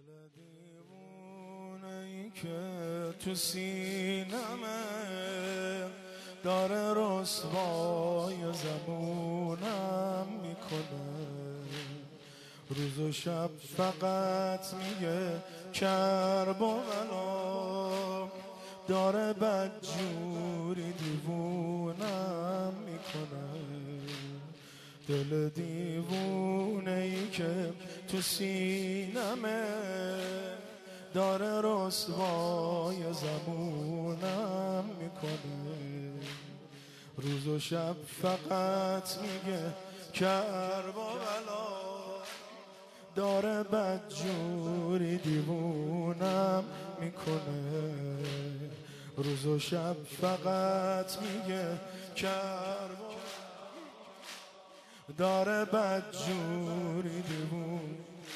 دیوونه‌ای که تو سینمه داره رسوای زبونم میکنه، روز و شب فقط میگه کرب و بلا، داره بدجوری دیوونم میکنه. دل دیوونه‌ای که تو سینمه داره رسوای زبونم میکنه، روز و شب فقط میگه کرب و بلا، داره بدجوری دیوونم میکنه، روز و شب فقط میگه کرب و داره بدجوری دیوون.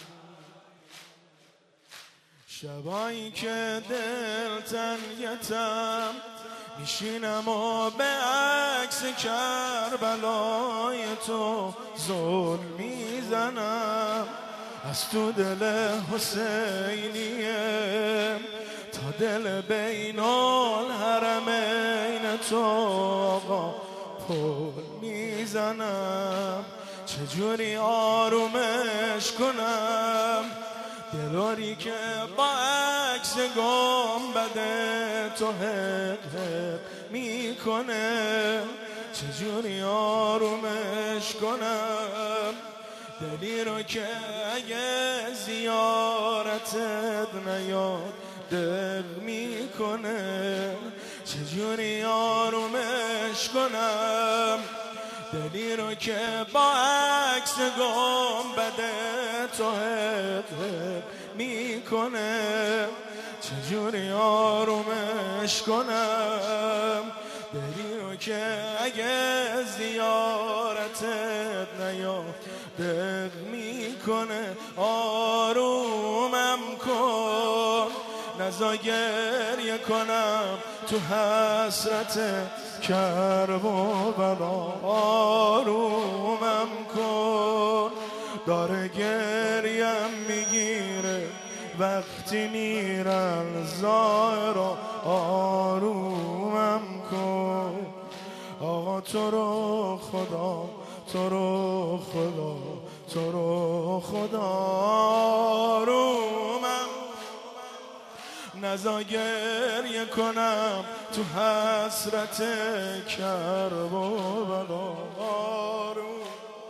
شبایی که دل تنگتم میشینم و به عکس کربلای تو زل میزنم، از تو دل حسینیه تا دل بین الحرمین تو آقا پل میزنم. چجوری آرومش کنم دلاری که با عکس گنبد تو حق میکنه، چجوری آرومش کنم دلی رو که اگه زیارتت نیاد دل میکنه، چجوری آرومش کنم دلی رو که با عکس گنبد تو حق میکنه، چجوری آرومش کنم دلی رو که اگه زیارتت نیاد دق میکنه. آرومم کن نزا گریه کنم تو حسرت کرب و بلا، آرومم کن داره گریم میگیره وقتی میرن ظاهرا، آرومم کن آقا تو رو خدا، تو رو خدا، تو رو خدا، آرومم نزا گریه کنم تو حسرت کرب و بلا، آروم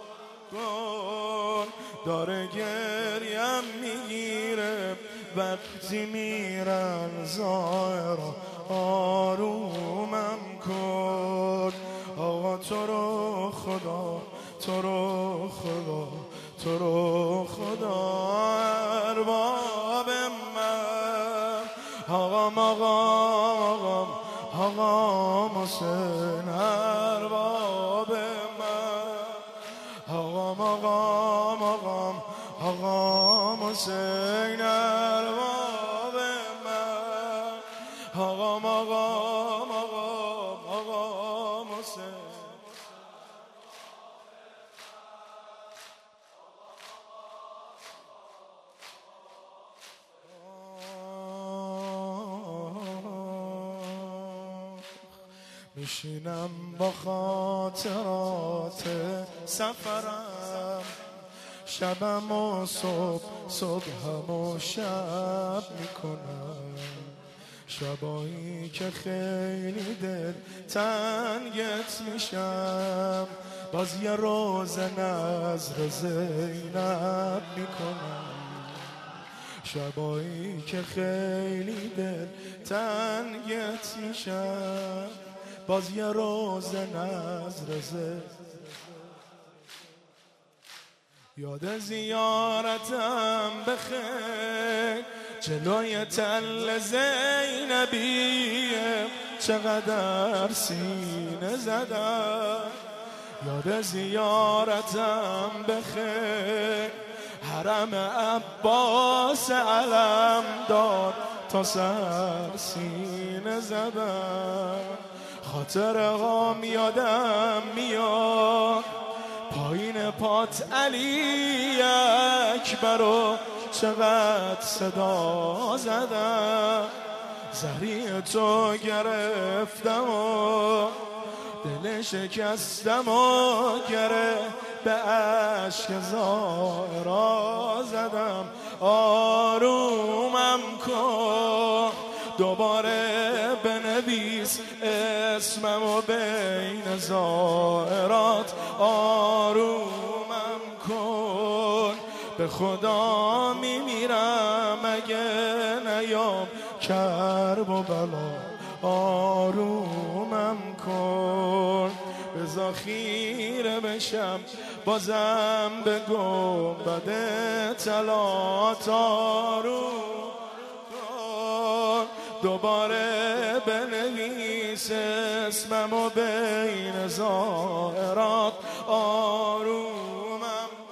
کن داره گریم میگیره وقتی میرن ظاهرا، آرومم کن آقا تو رو خدا، تو رو خدا، تو رو خدا، ارباب من آقام آقام آقام حسین، ارباب من آقام آقام آقام آقام حسین، ارباب من آقام آقام آقام آقام حسین. میشینم با خاطرات سفرم، شبم و صبح، صبحم و شب میکنم، شبایی که خیلی دل تنگت میشم باز یه روز نظر زینب میکنم، شبایی که خیلی دل تنگت میشم باز یه روز نظر یاد زیارتم بخیر جلوی تل زینبیه چقدر سینه زدم، یاد زیارتم بخیر حرم عباس علم داد تا سر سینه زدم، خاطر غام یادم میاد پایین پات علی اکبر و چقدر صدا زدم، زهری تو گرفتم و دل شکستم و گره به عشق زائرا زدم. آرومم کن دوباره بنویس اسمم و بین زائرات. آرومم کن به خدا میمیرم اگه نیام کرب و بلا. آرومم کن بذار خیره بشم بازم به گنبد طلات. آروم کن دوباره بنویس اسمم و بین زائرات. آرومم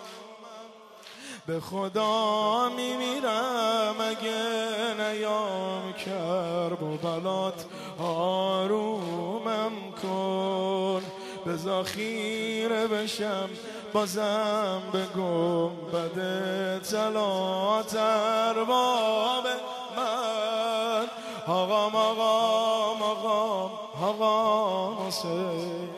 به خدا میمیرم اگه نیام کرب و بلات. آرومم کن بذار خیره بشم بازم به گنبد طلات. ارباب من آقام آقام آقام آقام حسین،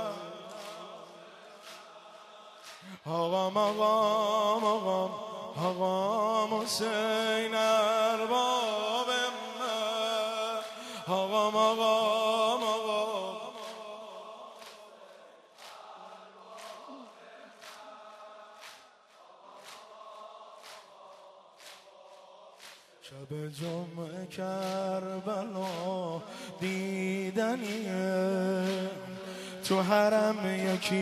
آقام آقام آقام آقام حسین. ارباب من آقام آقام آقام. شب جمعه کربلا دیدنیه، تو حرم یکی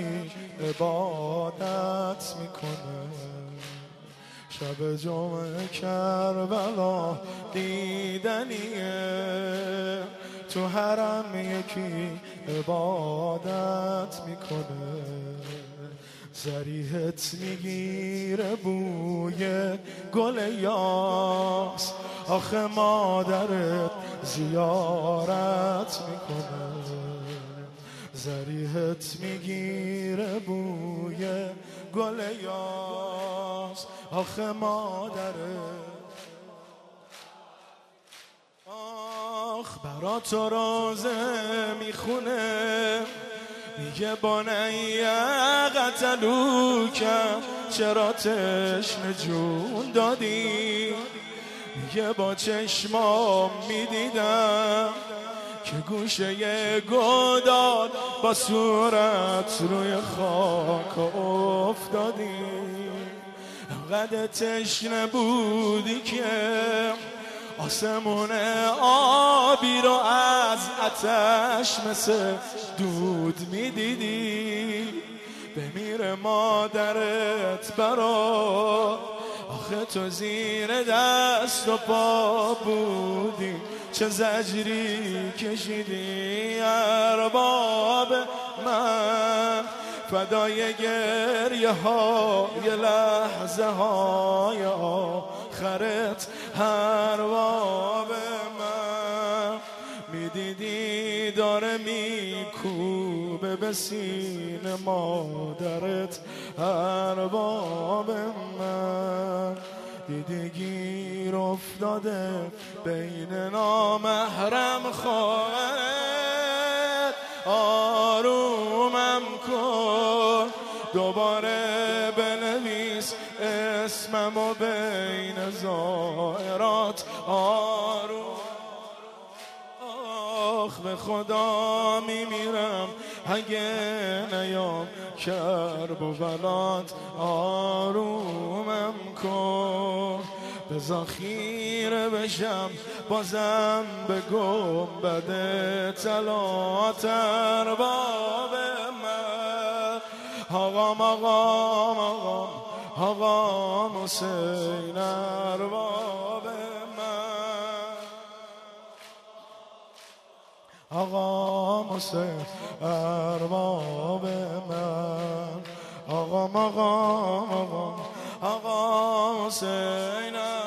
عبادت میکنه. شب جمعه کربلا دیدنیه، تو حرم یکی عبادت میکنه. ذریحت میگیره بوی گل یاس، آخه مادرت زیارت میکنه. ذریحت میگیره بوی گل یاس، آخه مادرت. آخ برا تو روزه میخونه، میگه بانیه قتلوکم چرا تشنه جون دادی. میگه با چشمام میدیدم که گوشه گداد با صورت روی خاک افتادی. انقدر تشنه بودی که آسمون آبی رو از آتش مثل دود میدیدی. بمیره مادرت برا، آخه تو زیر دست و پا بودی، چه زجری کشیدی. ارباب من فدای گریه های لحظه های آخرت. ارباب من میدیدی داره میکوبه به سینه مادرت. ارباب من دیدی گیر افتاده بین نامحرم خواهرت. آرومم کن دوباره بنویس اسمم و بین زائرات. آروم آخ به خدا میمیرم اگه نیام کرب و بلات. آرومم کن بذار خیره بشم بازم به گنبد طلات. ارباب من آقام آقام آقام آقام حسین. ارباب من آقام حسین. ارباب من آقام آقام آقام آقام حسین.